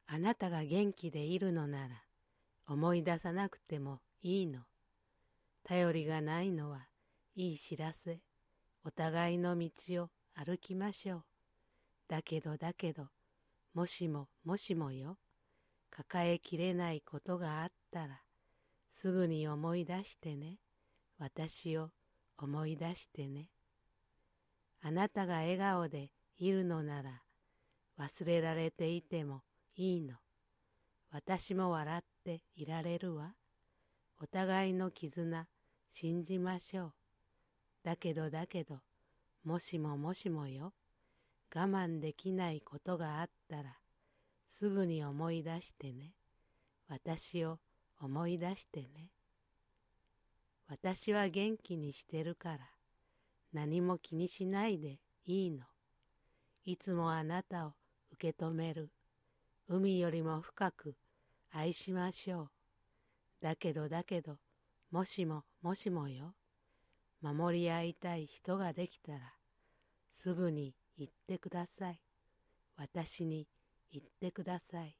あなたが元気でいるのなら思い出さなくてもいいの。頼りがないのはいい知らせ。お互いの道を歩きましょう。だけど、もしもよ。抱えきれないことがあったら、すぐに思い出してね。私を思い出してね。あなたが笑顔でいるのなら、忘れられていてもいいの。私も笑っていられるわ。お互いの絆、信じましょう。だけど、もしもよ。我慢できないことがあったら、すぐに思い出してね。私を思い出してね。私は元気にしてるから、何も気にしないでいいの。いつもあなたを受け止める。海よりも深く愛しましょう。だけど、もしもよ。守り合いたい人ができたら、すぐに言ってください。私に言ってください。